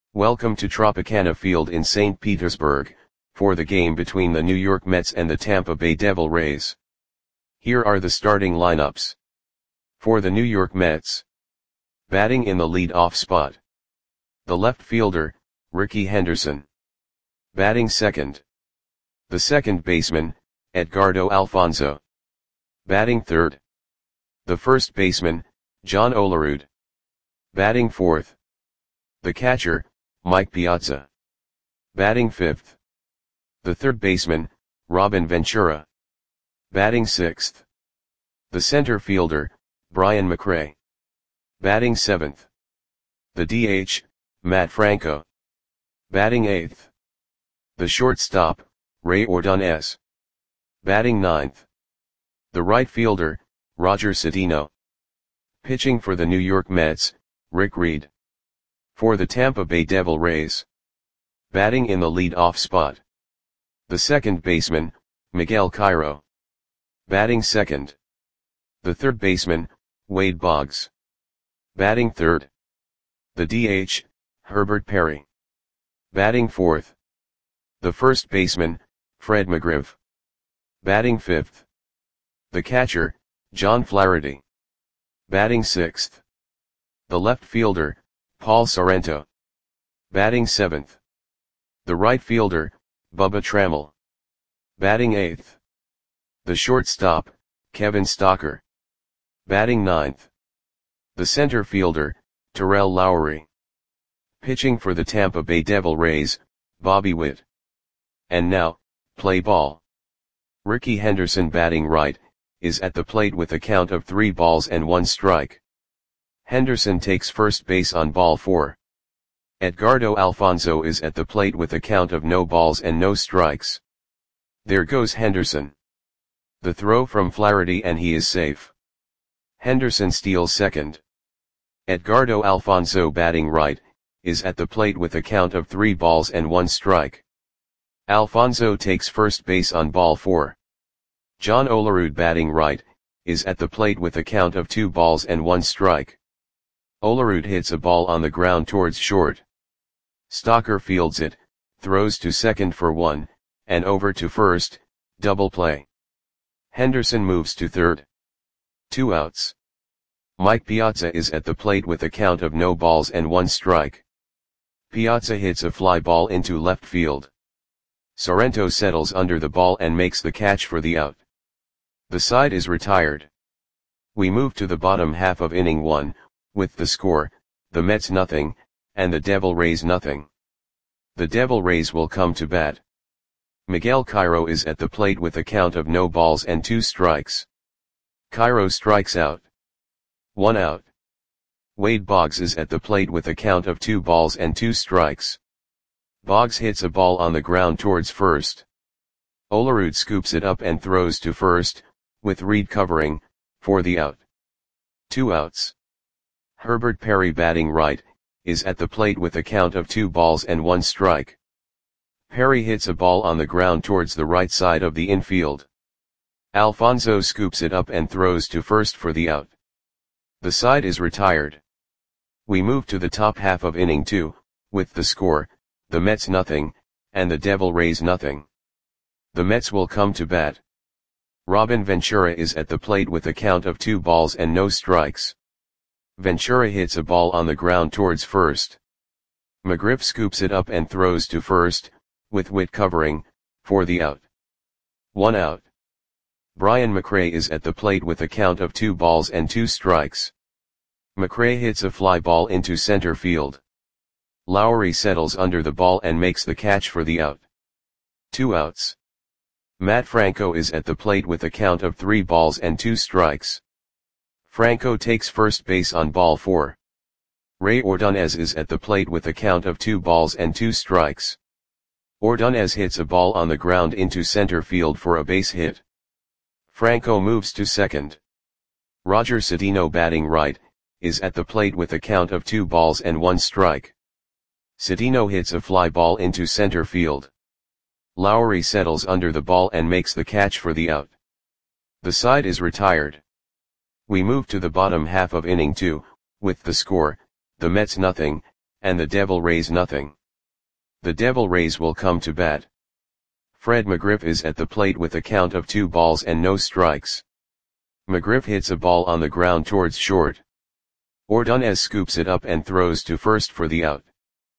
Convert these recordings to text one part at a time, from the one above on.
Welcome to Tropicana Field in St. Petersburg, for the game between the New York Mets and the Tampa Bay Devil Rays. Here are the starting lineups. For the New York Mets. Batting in the lead-off spot. The left fielder, Rickey Henderson. Batting second. The second baseman, Edgardo Alfonzo. Batting third. The first baseman, John Olerud. Batting fourth. The catcher, Mike Piazza. Batting fifth. The third baseman, Robin Ventura. Batting sixth. The center fielder, Brian McRae. Batting seventh. The DH, Matt Franco. Batting eighth. The shortstop, Ray Ordonez. Batting ninth. The right fielder, Roger Cedeno. Pitching for the New York Mets, Rick Reed. For the Tampa Bay Devil Rays. Batting in the lead-off spot. The second baseman, Miguel Cairo. Batting second. The third baseman, Wade Boggs. Batting third. The DH, Herbert Perry. Batting fourth. The first baseman, Fred McGriff. Batting fifth. The catcher, John Flaherty. Batting sixth. The left fielder, Paul Sorrento. Batting seventh. The right fielder, Bubba Trammell. Batting eighth. The shortstop, Kevin Stocker. Batting ninth. The center fielder, Terrell Lowery. Pitching for the Tampa Bay Devil Rays, Bobby Witt. And now, play ball. Rickey Henderson batting right, is at the plate with a count of 3 balls and 1 strike. Henderson takes first base on ball 4. Edgardo Alfonzo is at the plate with a count of no balls and no strikes. There goes Henderson. The throw from Flaherty and he is safe. Henderson steals second. Edgardo Alfonzo batting right, is at the plate with a count of 3 balls and 1 strike. Alfonzo takes first base on ball 4. John Olerud batting right, is at the plate with a count of 2 balls and 1 strike. Olerud hits a ball on the ground towards short. Stocker fields it, throws to second for 1, and over to first, double play. Henderson moves to third. 2 outs. Mike Piazza is at the plate with a count of no balls and 1 strike. Piazza hits a fly ball into left field. Sorrento settles under the ball and makes the catch for the out. The side is retired. We move to the bottom half of inning 1, with the score, the Mets nothing, and the Devil Rays nothing. The Devil Rays will come to bat. Miguel Cairo is at the plate with a count of no balls and 2 strikes. Cairo strikes out. 1 out. Wade Boggs is at the plate with a count of 2 balls and 2 strikes. Boggs hits a ball on the ground towards first. Olerud scoops it up and throws to first, with Reed covering, for the out. 2 outs. Herbert Perry batting right, is at the plate with a count of 2 balls and 1 strike. Perry hits a ball on the ground towards the right side of the infield. Alfonzo scoops it up and throws to first for the out. The side is retired. We move to the top half of inning 2, with the score, the Mets nothing, and the Devil Rays nothing. The Mets will come to bat. Robin Ventura is at the plate with a count of 2 balls and no strikes. Ventura hits a ball on the ground towards first. McGriff scoops it up and throws to first, with Witt covering, for the out. 1 out. Brian McRae is at the plate with a count of 2 balls and 2 strikes. McRae hits a fly ball into center field. Lowery settles under the ball and makes the catch for the out. 2 outs. Matt Franco is at the plate with a count of 3 balls and 2 strikes. Franco takes first base on ball 4. Ray Ordonez is at the plate with a count of 2 balls and 2 strikes. Ordonez hits a ball on the ground into center field for a base hit. Franco moves to second. Roger Cedeno batting right, is at the plate with a count of 2 balls and 1 strike. Cedeno hits a fly ball into center field. Lowery settles under the ball and makes the catch for the out. The side is retired. We move to the bottom half of inning 2, with the score, the Mets nothing, and the Devil Rays nothing. The Devil Rays will come to bat. Fred McGriff is at the plate with a count of 2 balls and no strikes. McGriff hits a ball on the ground towards short. Ordonez scoops it up and throws to first for the out.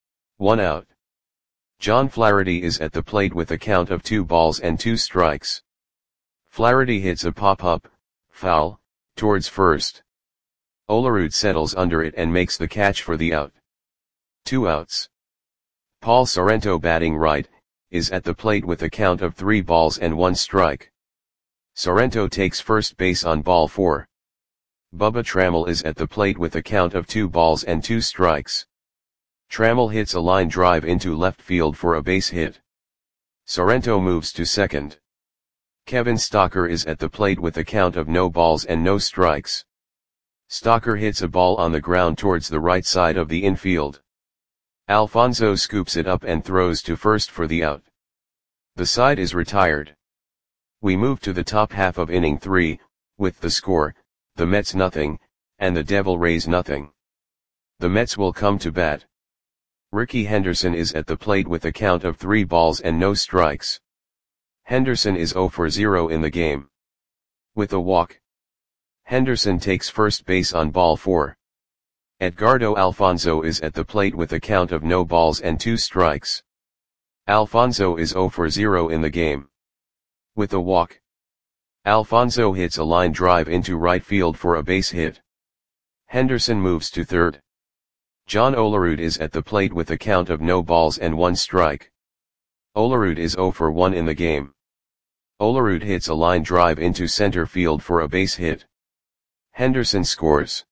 1 out. John Flaherty is at the plate with a count of 2 balls and 2 strikes. Flaherty hits a pop-up, foul, towards first. Olerud settles under it and makes the catch for the out. 2 outs. Paul Sorrento, batting right, is at the plate with a count of 3 balls and 1 strike. Sorrento takes first base on ball 4. Bubba Trammell is at the plate with a count of 2 balls and 2 strikes. Trammell hits a line drive into left field for a base hit. Sorrento moves to second. Kevin Stocker is at the plate with a count of no balls and no strikes. Stocker hits a ball on the ground towards the right side of the infield. Alfonso scoops it up and throws to first for the out. The side is retired. We move to the top half of inning 3, with the score, the Mets nothing, and the Devil Rays nothing. The Mets will come to bat. Rickey Henderson is at the plate with a count of 3 balls and no strikes. Henderson is 0 for 0 in the game. With a walk. Henderson takes first base on ball 4. Edgardo Alfonso is at the plate with a count of no balls and 2 strikes. Alfonso is 0 for 0 in the game. With a walk. Alfonso hits a line drive into right field for a base hit. Henderson moves to third. John Olerud is at the plate with a count of no balls and 1 strike. Olerud is 0 for 1 in the game. Olerud hits a line drive into center field for a base hit. Henderson scores.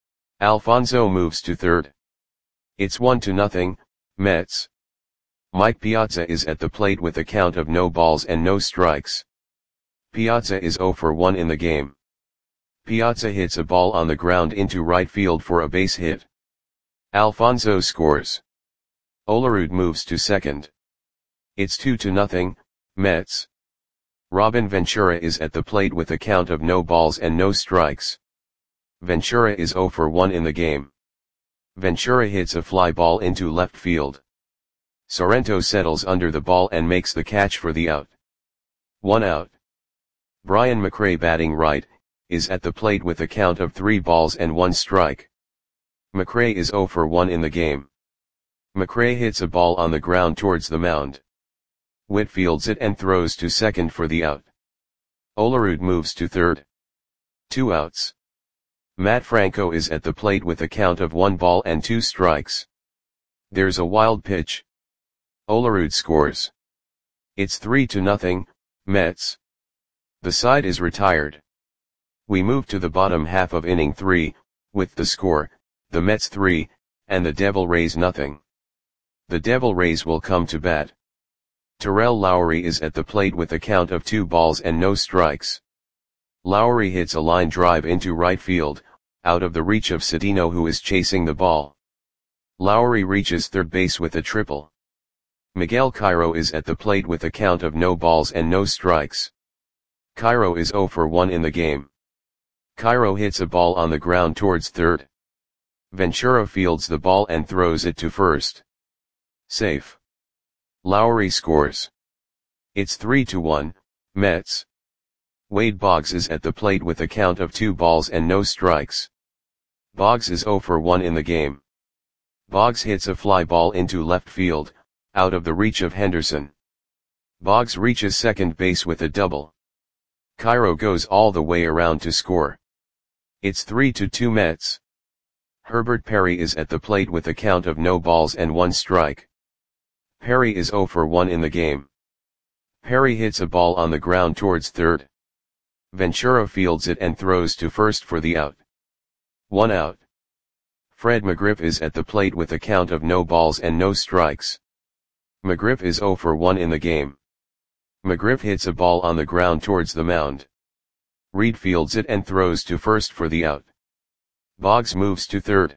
Alfonso moves to third. It's 1-0, Mets. Mike Piazza is at the plate with a count of no balls and no strikes. Piazza is 0 for 1 in the game. Piazza hits a ball on the ground into right field for a base hit. Alfonso scores. Olerud moves to second. It's 2-0, Mets. Robin Ventura is at the plate with a count of no balls and no strikes. Ventura is 0 for 1 in the game. Ventura hits a fly ball into left field. Sorrento settles under the ball and makes the catch for the out. 1 out. Brian McRae, batting right, is at the plate with a count of 3 balls and 1 strike. McRae is 0 for 1 in the game. McRae hits a ball on the ground towards the mound. Witt fields it and throws to second for the out. Olerud moves to third. 2 outs. Matt Franco is at the plate with a count of 1 ball and 2 strikes. There's a wild pitch. Olerud scores. It's 3-0, Mets. The side is retired. We move to the bottom half of inning 3, with the score, the Mets 3, and the Devil Rays nothing. The Devil Rays will come to bat. Terrell Lowry is at the plate with a count of 2 balls and no strikes. Lowry hits a line drive into right field, out of the reach of Cedeno, who is chasing the ball. Lowry reaches third base with a triple. Miguel Cairo is at the plate with a count of no balls and no strikes. Cairo is 0 for 1 in the game. Cairo hits a ball on the ground towards third. Ventura fields the ball and throws it to first. Safe. Lowry scores. It's 3-1, Mets. Wade Boggs is at the plate with a count of 2 balls and no strikes. Boggs is 0 for 1 in the game. Boggs hits a fly ball into left field, out of the reach of Henderson. Boggs reaches second base with a double. Cairo goes all the way around to score. It's 3-2 Mets. Herbert Perry is at the plate with a count of no balls and 1 strike. Perry is 0 for 1 in the game. Perry hits a ball on the ground towards third. Ventura fields it and throws to first for the out. 1 out. Fred McGriff is at the plate with a count of no balls and no strikes. McGriff is 0 for 1 in the game. McGriff hits a ball on the ground towards the mound. Reed fields it and throws to first for the out. Boggs moves to third.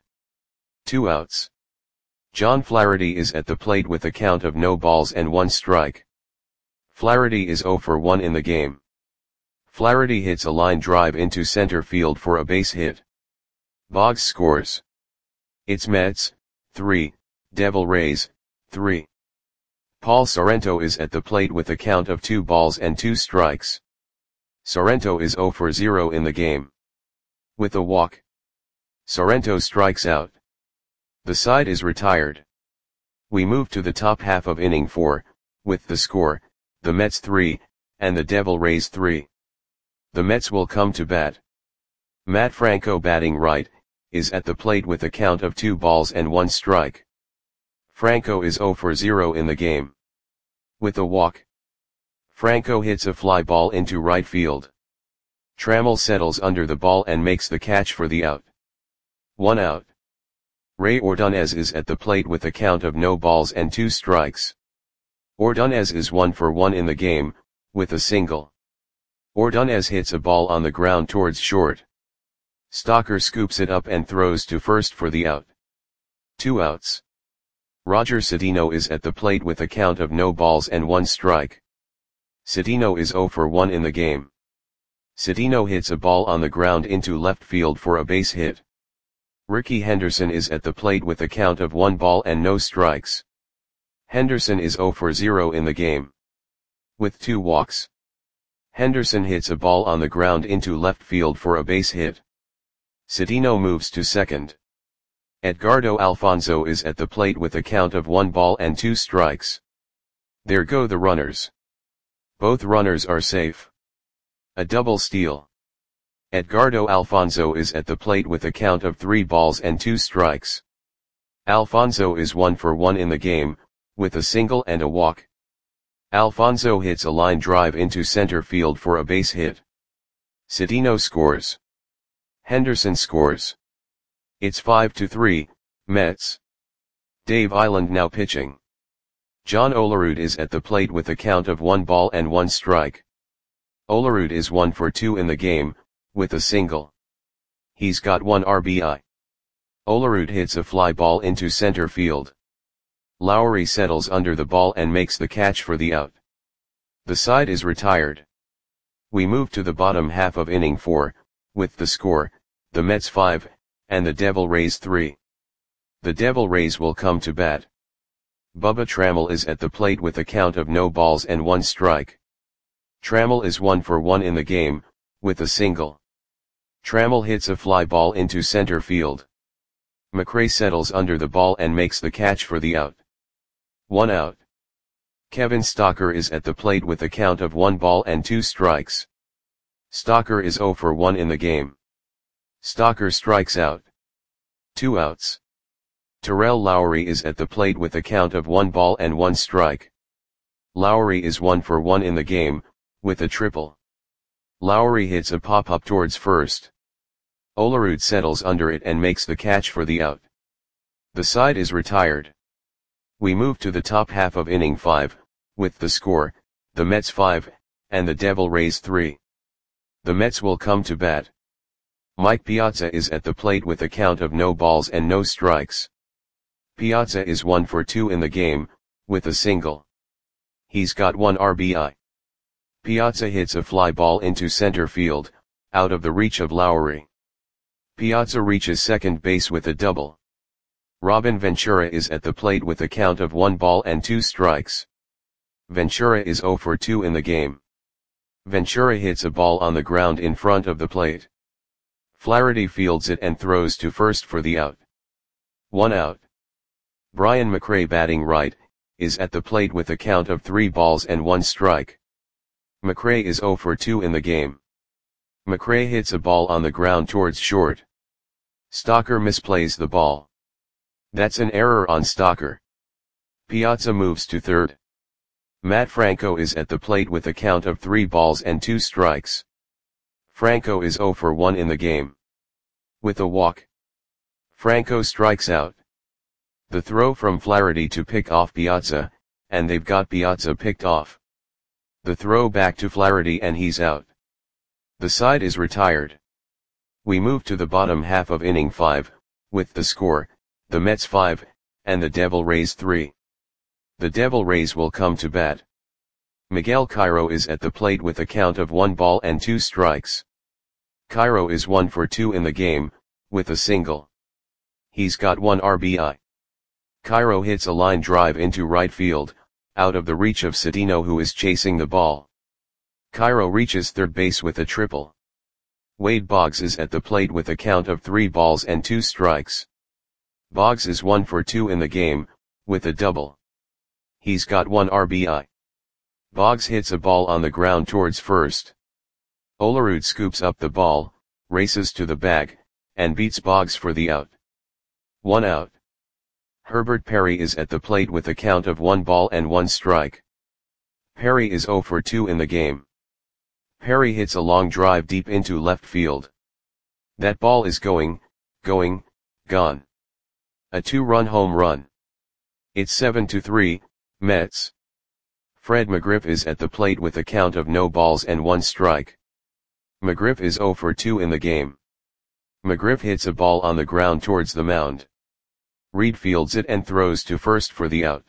2 outs. John Flaherty is at the plate with a count of no balls and 1 strike. Flaherty is 0 for 1 in the game. Flaherty hits a line drive into center field for a base hit. Boggs scores. It's Mets 3, Devil Rays, 3. Paul Sorrento is at the plate with a count of 2 balls and 2 strikes. Sorrento is 0 for 0 in the game. With a walk, Sorrento strikes out. The side is retired. We move to the top half of inning 4, with the score, the Mets 3, and the Devil Rays 3. The Mets will come to bat. Matt Franco, batting right, is at the plate with a count of 2 balls and 1 strike. Franco is 0 for 0 in the game. With a walk, Franco hits a fly ball into right field. Trammell settles under the ball and makes the catch for the out. 1 out. Ray Ordonez is at the plate with a count of no balls and 2 strikes. Ordonez is 1 for 1 in the game, with a single. Ordonez hits a ball on the ground towards short. Stocker scoops it up and throws to first for the out. 2 outs. Roger Cedeno is at the plate with a count of no balls and 1 strike. Cedeno is 0 for 1 in the game. Cedeno hits a ball on the ground into left field for a base hit. Rickey Henderson is at the plate with a count of 1 ball and no strikes. Henderson is 0 for 0 in the game. With 2 walks, Henderson hits a ball on the ground into left field for a base hit. Cedeno moves to second. Edgardo Alfonzo is at the plate with a count of 1 ball and 2 strikes. There go the runners. Both runners are safe. A double steal. Edgardo Alfonzo is at the plate with a count of 3 balls and 2 strikes. Alfonzo is 1 for 1 in the game, with a single and a walk. Alfonzo hits a line drive into center field for a base hit. Cedeno scores. Henderson scores. It's 5-3, Mets. Dave Island now pitching. John Olerud is at the plate with a count of 1 ball and 1 strike. Olerud is 1 for 2 in the game, with a single. He's got 1 RBI. Olerud hits a fly ball into center field. Lowry settles under the ball and makes the catch for the out. The side is retired. We move to the bottom half of inning 4, with the score, the Mets 5, and the Devil Rays 3. The Devil Rays will come to bat. Bubba Trammell is at the plate with a count of no balls and 1 strike. Trammell is 1 for 1 in the game, with a single. Trammell hits a fly ball into center field. McRae settles under the ball and makes the catch for the out. 1 out. Kevin Stocker is at the plate with a count of 1 ball and 2 strikes. Stocker is 0 for 1 in the game. Stocker strikes out. 2 outs. Terrell Lowry is at the plate with a count of 1 ball and 1 strike. Lowry is 1 for 1 in the game, with a triple. Lowry hits a pop-up towards first. Olerud settles under it and makes the catch for the out. The side is retired. We move to the top half of inning 5, with the score, the Mets 5, and the Devil Rays 3. The Mets will come to bat. Mike Piazza is at the plate with a count of no balls and no strikes. Piazza is 1 for 2 in the game, with a single. He's got 1 RBI. Piazza hits a fly ball into center field, out of the reach of Lowry. Piazza reaches second base with a double. Robin Ventura is at the plate with a count of 1 ball and 2 strikes. Ventura is 0 for 2 in the game. Ventura hits a ball on the ground in front of the plate. Flaherty fields it and throws to first for the out. 1 out. Brian McRae, batting right, is at the plate with a count of 3 balls and 1 strike. McRae is 0 for 2 in the game. McRae hits a ball on the ground towards short. Stocker misplays the ball. That's an error on Stocker. Piazza moves to third. Matt Franco is at the plate with a count of 3 balls and 2 strikes. Franco is 0 for 1 in the game. With a walk, Franco strikes out. The throw from Flaherty to pick off Piazza, and they've got Piazza picked off. The throw back to Flaherty and he's out. The side is retired. We move to the bottom half of inning 5, with the score, the Mets 5, and the Devil Rays 3. The Devil Rays will come to bat. Miguel Cairo is at the plate with a count of 1 ball and 2 strikes. Cairo is 1 for 2 in the game, with a single. He's got 1 RBI. Cairo hits a line drive into right field, out of the reach of Cedeno, who is chasing the ball. Cairo reaches third base with a triple. Wade Boggs is at the plate with a count of 3 balls and 2 strikes. Boggs is 1 for 2 in the game, with a double. He's got 1 RBI. Boggs hits a ball on the ground towards first. Olerud scoops up the ball, races to the bag, and beats Boggs for the out. 1 out. Herbert Perry is at the plate with a count of 1 ball and 1 strike. Perry is 0 for 2 in the game. Perry hits a long drive deep into left field. That ball is gone. A 2-run home run. It's 7-3, Mets. Fred McGriff is at the plate with a count of no balls and 1 strike. McGriff is 0 for 2 in the game. McGriff hits a ball on the ground towards the mound. Reed fields it and throws to first for the out.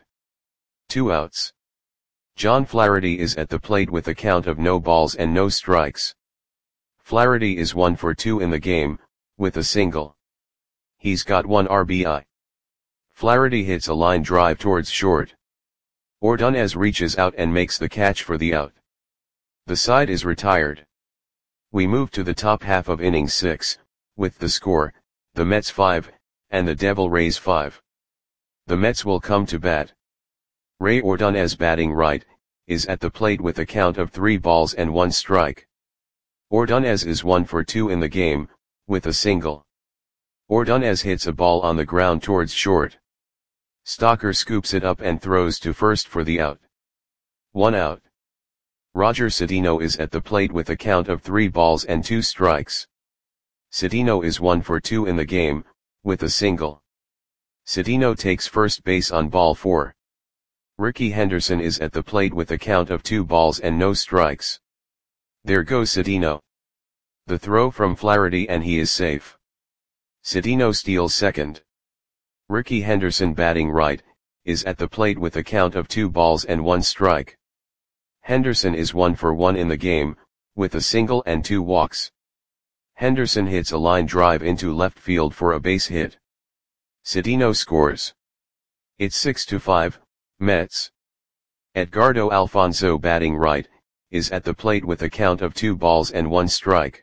2 outs. John Flaherty is at the plate with a count of no balls and no strikes. Flaherty is 1 for 2 in the game, with a single. He's got 1 RBI. Flaherty hits a line drive towards short. Ordonez reaches out and makes the catch for the out. The side is retired. We move to the top half of inning 6, with the score, the Mets 5, and the Devil Rays 5. The Mets will come to bat. Ray Ordonez, batting right, is at the plate with a count of 3 balls and 1 strike. Ordonez is 1 for 2 in the game, with a single. Ordonez hits a ball on the ground towards short. Stocker scoops it up and throws to first for the out. 1 out. Roger Cedeno is at the plate with a count of 3 balls and 2 strikes. Cedeno is 1 for 2 in the game, with a single. Cedeno takes first base on ball 4. Ricky Henderson is at the plate with a count of 2 balls and no strikes. There goes Cedeno. The throw from Flaherty and he is safe. Cedeno steals second. Ricky Henderson, batting right, is at the plate with a count of 2 balls and 1 strike. Henderson is 1 for 1 in the game, with a single and 2 walks. Henderson hits a line drive into left field for a base hit. Cedeno scores. It's 6-5, Mets. Edgardo Alfonzo, batting right, is at the plate with a count of 2 balls and 1 strike.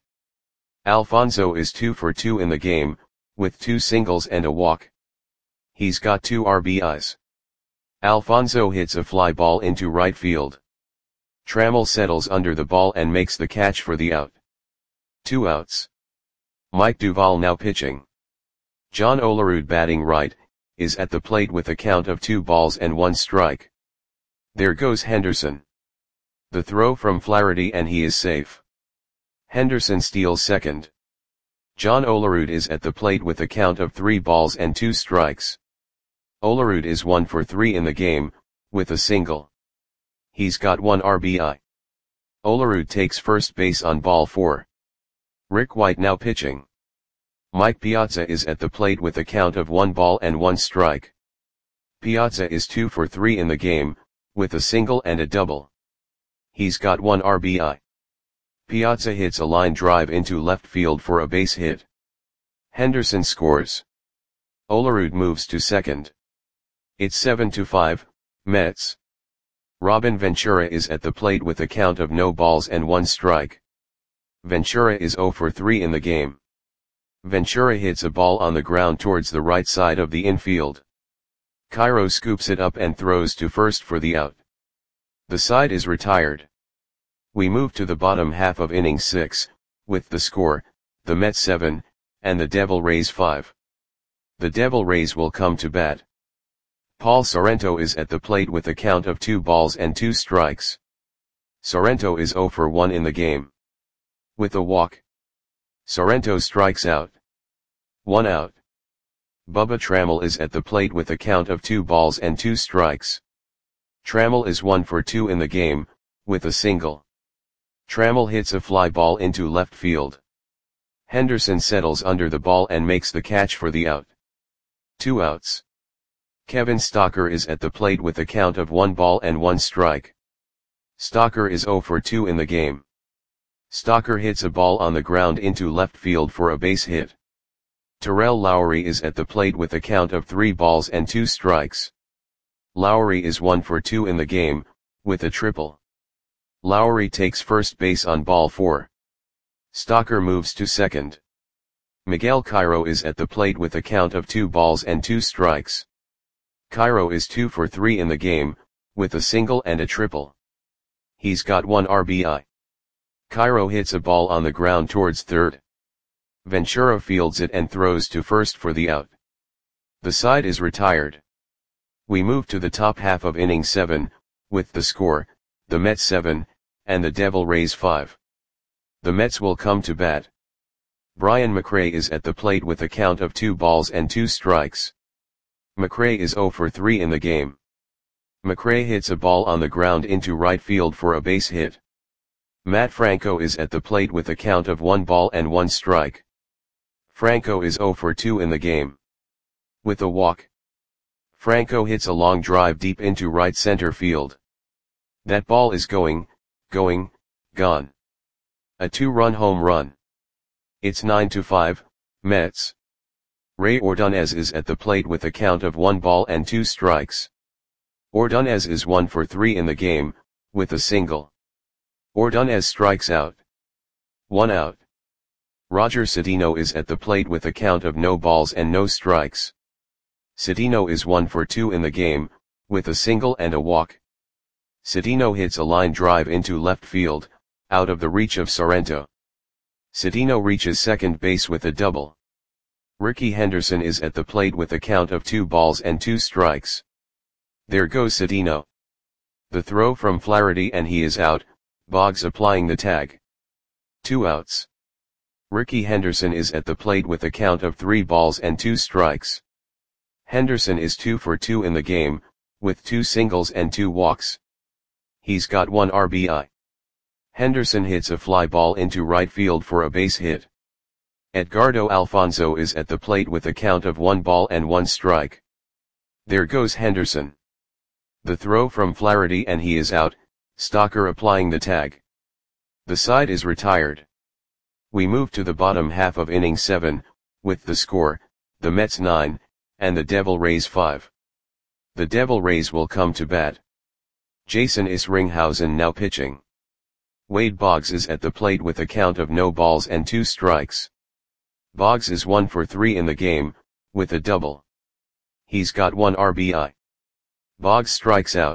Alfonzo is 2 for 2 in the game, with 2 singles and a walk. He's got 2 RBIs. Alfonzo hits a fly ball into right field. Trammell settles under the ball and makes the catch for the out. 2 outs. Mike Duvall now pitching. John Olerud, batting right, is at the plate with a count of 2 balls and 1 strike. There goes Henderson. The throw from Flaherty and he is safe. Henderson steals second. John Olerud is at the plate with a count of 3 balls and 2 strikes. Olerud is 1 for 3 in the game, with a single. He's got 1 RBI. Olerud takes first base on ball 4. Rick White now pitching. Mike Piazza is at the plate with a count of 1 ball and 1 strike. Piazza is 2 for 3 in the game, with a single and a double. He's got 1 RBI. Piazza hits a line drive into left field for a base hit. Henderson scores. Olerud moves to second. It's 7-5, Mets. Robin Ventura is at the plate with a count of no balls and 1 strike. Ventura is 0 for 3 in the game. Ventura hits a ball on the ground towards the right side of the infield. Cairo scoops it up and throws to first for the out. The side is retired. We move to the bottom half of inning 6, with the score, the Mets 7, and the Devil Rays 5. The Devil Rays will come to bat. Paul Sorrento is at the plate with a count of 2 balls and 2 strikes. Sorrento is 0 for 1 in the game. With a walk. Sorrento strikes out. 1 out. Bubba Trammell is at the plate with a count of 2 balls and 2 strikes. Trammell is 1 for 2 in the game, with a single. Trammell hits a fly ball into left field. Henderson settles under the ball and makes the catch for the out. 2 outs. Kevin Stocker is at the plate with a count of 1 ball and 1 strike. Stocker is 0 for 2 in the game. Stocker hits a ball on the ground into left field for a base hit. Terrell Lowry is at the plate with a count of 3 balls and 2 strikes. Lowry is 1 for 2 in the game, with a triple. Lowry takes first base on ball 4. Stocker moves to second. Miguel Cairo is at the plate with a count of 2 balls and 2 strikes. Cairo is 2 for 3 in the game, with a single and a triple. He's got 1 RBI. Cairo hits a ball on the ground towards third. Ventura fields it and throws to first for the out. The side is retired. We move to the top half of inning 7, with the score, the Mets 7, and the Devil Rays 5. The Mets will come to bat. Brian McRae is at the plate with a count of 2 balls and 2 strikes. McRae is 0 for 3 in the game. McRae hits a ball on the ground into right field for a base hit. Matt Franco is at the plate with a count of 1 ball and 1 strike. Franco is 0 for 2 in the game. With a walk, Franco hits a long drive deep into right center field. That ball is gone. A 2-run home run. It's 9-5, Mets. Ray Ordonez is at the plate with a count of 1 ball and 2 strikes. Ordonez is 1 for 3 in the game, with a single. Ordonez strikes out. 1 out. Roger Cedeno is at the plate with a count of no balls and no strikes. Cedeno is 1 for 2 in the game, with a single and a walk. Cedeno hits a line drive into left field, out of the reach of Sorrento. Cedeno reaches second base with a double. Ricky Henderson is at the plate with a count of 2 balls and 2 strikes. There goes Cedeno. The throw from Flaherty and he is out, Boggs applying the tag. 2 outs. Ricky Henderson is at the plate with a count of 3 balls and 2 strikes. Henderson is 2 for 2 in the game, with 2 singles and 2 walks. He's got 1 RBI. Henderson hits a fly ball into right field for a base hit. Edgardo Alfonzo is at the plate with a count of 1 ball and 1 strike. There goes Henderson. The throw from Flaherty and he is out, Stocker applying the tag. The side is retired. We move to the bottom half of inning 7, with the score, the Mets 9, and the Devil Rays 5. The Devil Rays will come to bat. Jason Isringhausen now pitching. Wade Boggs is at the plate with a count of no balls and 2 strikes. Boggs is 1 for 3 in the game, with a double. He's got 1 RBI. Boggs strikes out.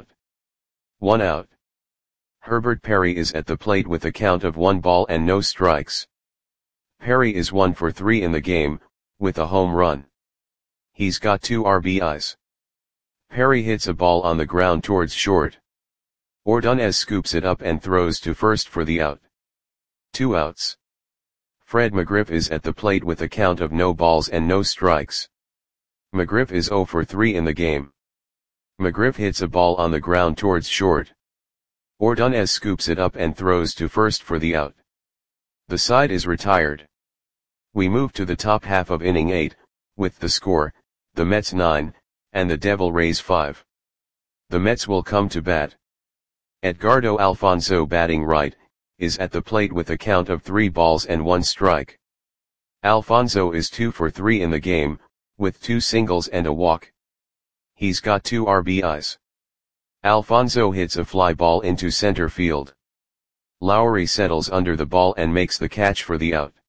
1 out. Herbert Perry is at the plate with a count of 1 ball and no strikes. Perry is 1 for 3 in the game, with a home run. He's got 2 RBIs. Perry hits a ball on the ground towards short. Ordonez scoops it up and throws to first for the out. 2 outs. Fred McGriff is at the plate with a count of no balls and no strikes. McGriff is 0 for 3 in the game. McGriff hits a ball on the ground towards short. Ordonez scoops it up and throws to first for the out. The side is retired. We move to the top half of inning 8, with the score, the Mets 9, and the Devil Rays 5. The Mets will come to bat. Edgardo Alfonzo batting right, is at the plate with a count of 3 balls and 1 strike. Alfonzo is 2 for 3 in the game, with 2 singles and a walk. He's got 2 RBIs. Alfonzo hits a fly ball into center field. Lowry settles under the ball and makes the catch for the out.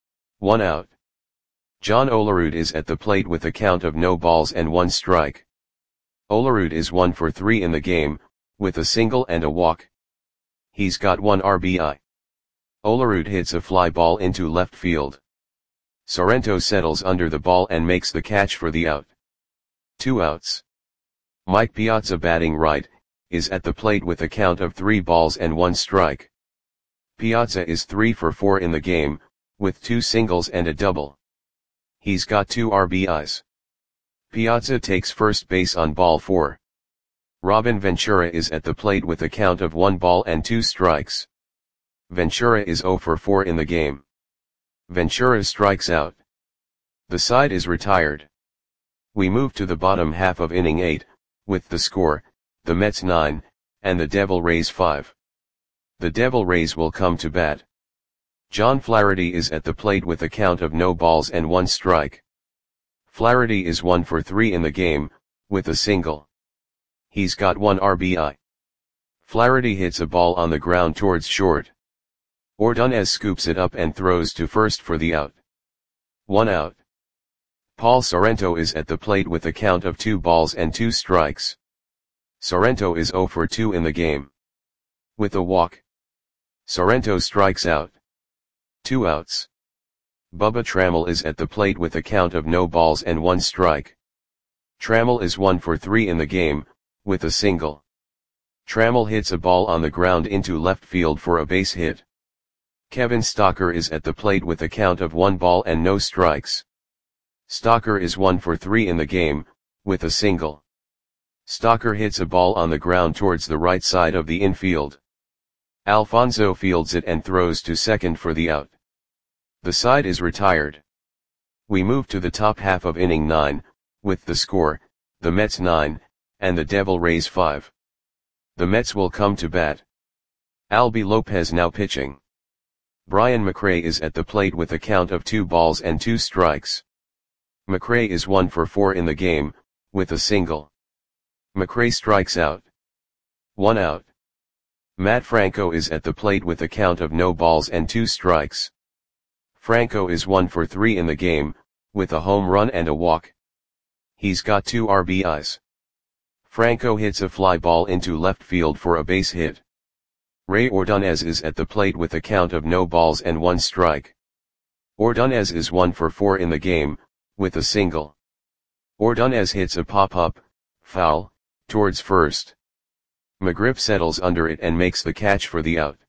1 out. John Olerud is at the plate with a count of no balls and 1 strike. Olerud is 1 for 3 in the game, with a single and a walk. He's got 1 RBI. Olerud hits a fly ball into left field. Sorrento settles under the ball and makes the catch for the out. 2 outs. Mike Piazza batting right, is at the plate with a count of 3 balls and 1 strike. Piazza is 3 for 4 in the game, with 2 singles and a double. He's got 2 RBIs. Piazza takes first base on ball 4. Robin Ventura is at the plate with a count of 1 ball and 2 strikes. Ventura is 0 for 4 in the game. Ventura strikes out. The side is retired. We move to the bottom half of inning 8, with the score, the Mets 9, and the Devil Rays 5. The Devil Rays will come to bat. John Flaherty is at the plate with a count of no balls and 1 strike. Flaherty is 1 for 3 in the game, with a single. He's got 1 RBI. Flaherty hits a ball on the ground towards short. Ordonez scoops it up and throws to first for the out. 1 out. Paul Sorrento is at the plate with a count of 2 balls and 2 strikes. Sorrento is 0 for 2 in the game. With a walk, Sorrento strikes out. 2 outs. Bubba Trammell is at the plate with a count of no balls and 1 strike. Trammell is 1 for 3 in the game, with a single. Trammell hits a ball on the ground into left field for a base hit. Kevin Stocker is at the plate with a count of 1 ball and no strikes. Stocker is 1 for 3 in the game, with a single. Stocker hits a ball on the ground towards the right side of the infield. Alfonso fields it and throws to second for the out. The side is retired. We move to the top half of inning 9, with the score, the Mets 9, and the Devil Rays 5. The Mets will come to bat. Albie Lopez now pitching. Brian McRae is at the plate with a count of 2 balls and 2 strikes. McRae is 1 for 4 in the game, with a single. McRae strikes out. 1 out. Matt Franco is at the plate with a count of no balls and 2 strikes. Franco is 1 for 3 in the game, with a home run and a walk. He's got 2 RBIs. Franco hits a fly ball into left field for a base hit. Ray Ordonez is at the plate with a count of no balls and 1 strike. Ordonez is 1 for 4 in the game, with a single. Ordonez hits a pop-up, foul, towards first. McGriff settles under it and makes the catch for the out.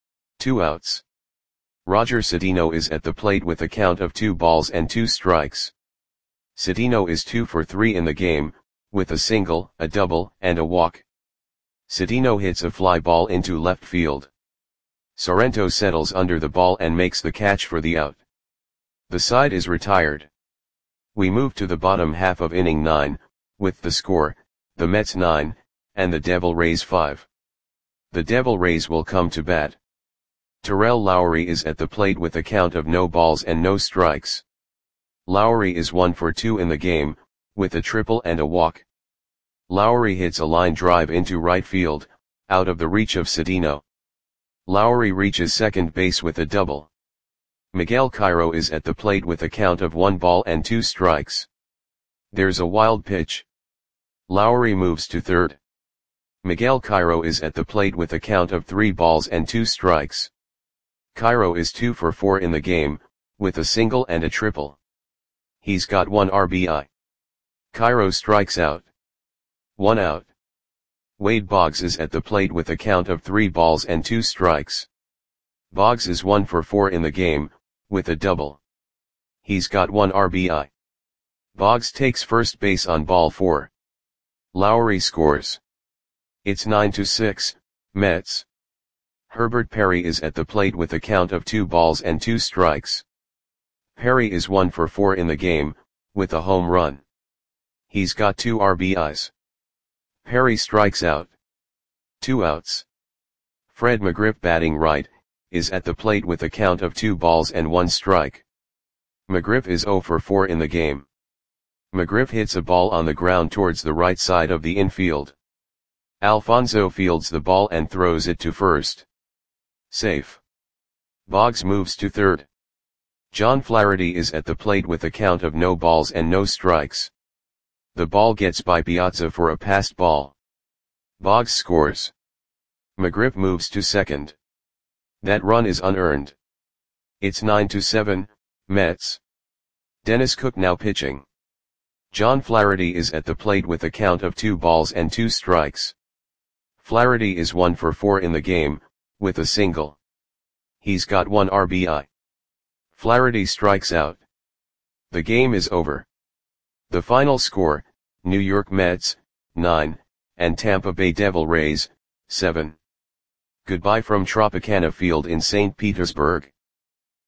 2 outs. Roger Cedeno is at the plate with a count of 2 balls and 2 strikes. Cedeno is 2 for 3 in the game, with a single, a double, and a walk. Cedeno hits a fly ball into left field. Sorrento settles under the ball and makes the catch for the out. The side is retired. We move to the bottom half of inning 9, with the score, the Mets 9, and the Devil Rays 5. The Devil Rays will come to bat. Terrell Lowry is at the plate with a count of no balls and no strikes. Lowry is 1 for 2 in the game, with a triple and a walk. Lowry hits a line drive into right field, out of the reach of Cedeno. Lowry reaches second base with a double. Miguel Cairo is at the plate with a count of 1 ball and 2 strikes. There's a wild pitch. Lowry moves to third. Miguel Cairo is at the plate with a count of 3 balls and 2 strikes. Cairo is 2 for 4 in the game, with a single and a triple. He's got 1 RBI. Cairo strikes out. 1 out. Wade Boggs is at the plate with a count of 3 balls and 2 strikes. Boggs is 1 for 4 in the game, with a double. He's got 1 RBI. Boggs takes first base on ball 4. Lowry scores. It's 9-6, Mets. Herbert Perry is at the plate with a count of 2 balls and 2 strikes. Perry is 1 for 4 in the game, with a home run. He's got 2 RBIs. Perry strikes out. 2 outs. Fred McGriff batting right, is at the plate with a count of 2 balls and 1 strike. McGriff is 0 for 4 in the game. McGriff hits a ball on the ground towards the right side of the infield. Alfonso fields the ball and throws it to first. Safe. Boggs moves to third. John Flaherty is at the plate with a count of no balls and no strikes. The ball gets by Piazza for a passed ball. Boggs scores. McGriff moves to second. That run is unearned. It's 9-7, Mets. Dennis Cook now pitching. John Flaherty is at the plate with a count of 2 balls and 2 strikes. Flaherty is 1 for 4 in the game, with a single. He's got 1 RBI. Flaherty strikes out. The game is over. The final score, New York Mets, 9, and Tampa Bay Devil Rays, 7. Goodbye from Tropicana Field in St. Petersburg.